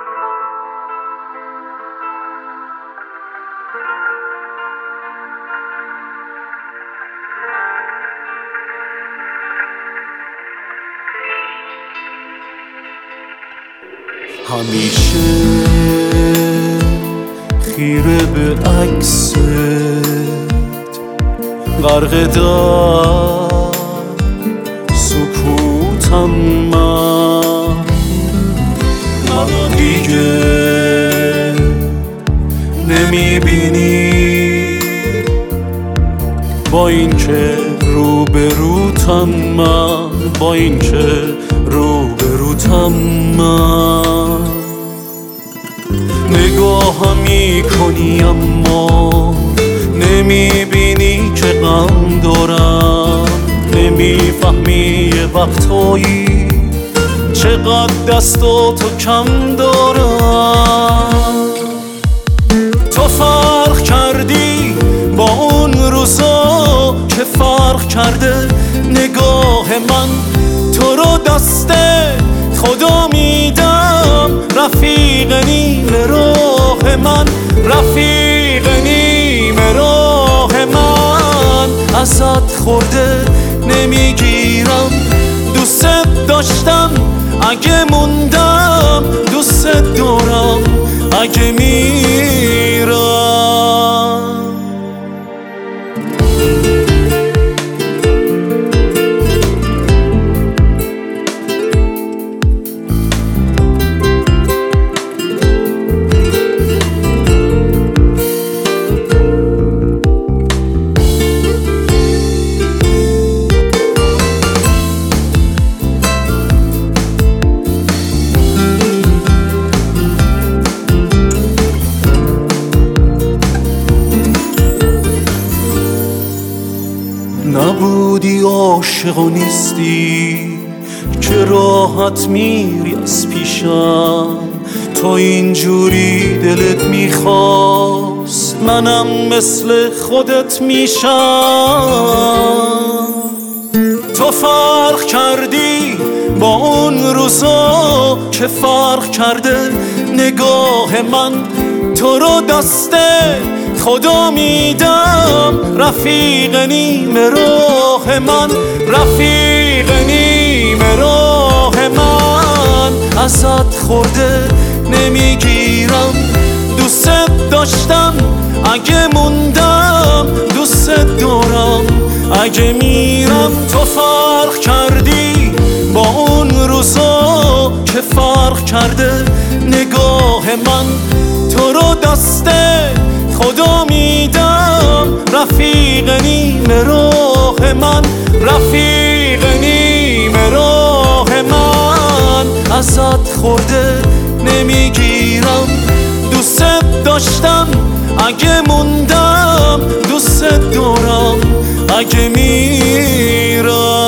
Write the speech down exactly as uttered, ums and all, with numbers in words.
همیشه خیره به عکست غرق در سکوتم من منو دیگه نمیبینی با این که روبروتم من با این که روبروتم من نگاهم میکنی اما نمیبینی که غم دارم نمیفهمی یه وقتایی چقدر دستاتو کم دارم تو فرق کردی با اون روزا که فرق کرده نگاه من تو رو دست خدا میدم رفیق نیم راه من رفیق نیم راه من ازت خورده نمیگیرم دوست داشتم اگه موندم دوست دارم اگه میرم نبودی عاشق و نیستی که راحت میری از پیشم تو اینجوری دلت میخواست منم مثل خودت میشم تو فرق کردی با اون روزا که فرق کرده نگاه من تو رو دست خدا میدم رفیق نیم راه من رفیق نیم راه من ازت خورده نمیگیرم دوست داشتم اگه موندم دوست دارم اگه میرم تو فرق کردی با اون روزا که فرق کرده نگاه من تو رو دست خدا میدم رفیق نیم راه من رفیق نیم راه من ازت خورده نمیگیرم دوست داشتم اگه موندم دوست دارم اگه میرم